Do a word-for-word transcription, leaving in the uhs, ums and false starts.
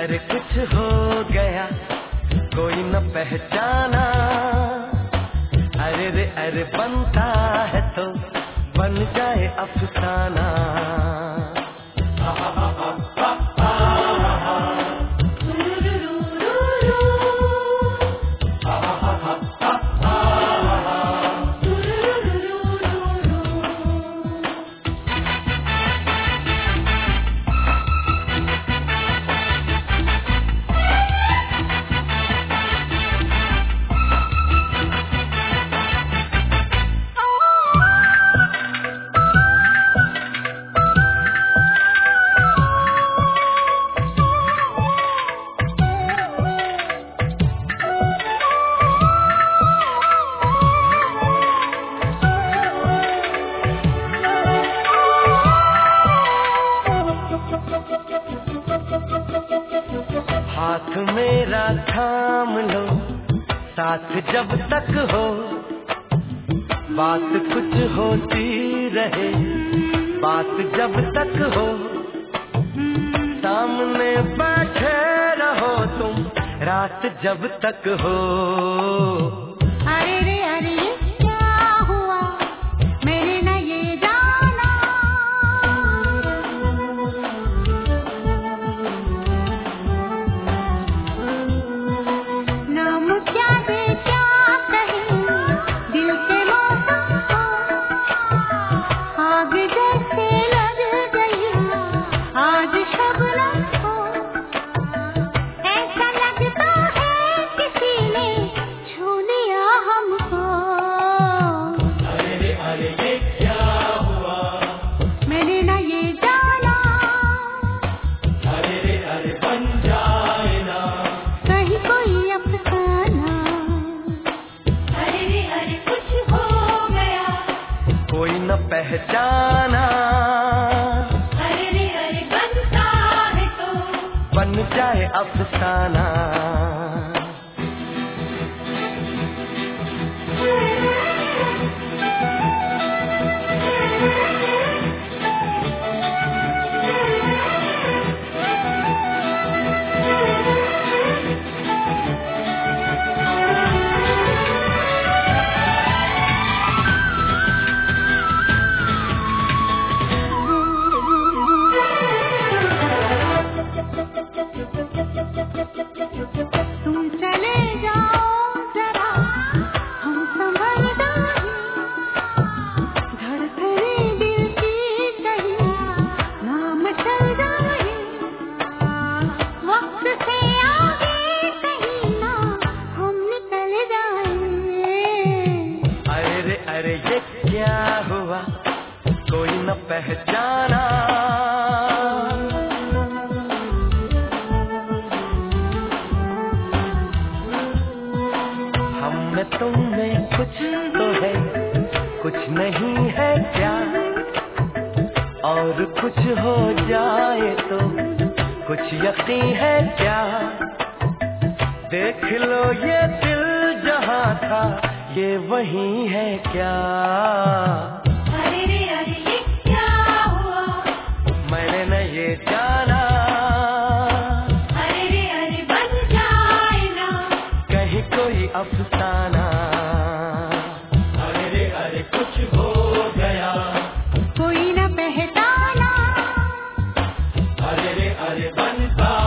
अरे कुछ हो गया कोई न पहचाना, अरे रे अरे बनता है तो बन जाए अफसाना। हाथ मेरा थाम लो साथ जब तक हो, बात कुछ होती रहे बात जब तक हो। सामने बैठे रहो तुम रात जब तक हो। अरे रे अरे क्या हुआ मेरे न ये जाना, नाम क्या दे क्या कहे दिल के मौसम को, आग जैसे लग गई आज शबनम को। ऐसा लगता है किसी ने छू लिया हमको। अरे रे अरे ये क्या हुआ मैंने न ये जाना, अरे रे अरे बन जाए ना कहीं कोई अफसाना। अरे रे अरे कुछ हो गया कोई न पहचाना, अरे रे अरे बनता है तो बन जाए अफसाना। तुम चले जाओ जरा हम संभलदारी, धड़कने दिल की कहीं नाम चल जाए। वक्त से आगे कहीं ना हम निकल जाए। अरे रे अरे ये क्या हुआ कोई न पहचाना, हम में तुम में कुछ तो है कुछ नहीं है क्या, और कुछ हो जाए तो कुछ यकीन है क्या। देख लो ये दिल जहाँ था ये वही है क्या। अरे रे अरे ये क्या हुआ मैंने न ये जाना, अरे रे अरे बन जाए ना कहीं कोई अफसाना। अरे रे अरे कुछ हो गया कोई न पहचाना, अरे रे अरे बनता